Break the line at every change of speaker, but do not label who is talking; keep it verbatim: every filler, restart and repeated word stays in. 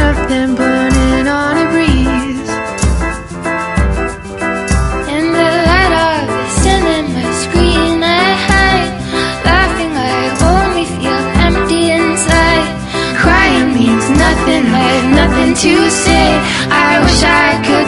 nothing burning on a breeze.
In the light of the cinema screen I hide, laughing like only feel empty inside.
Crying means nothing, like nothing to say. I wish I could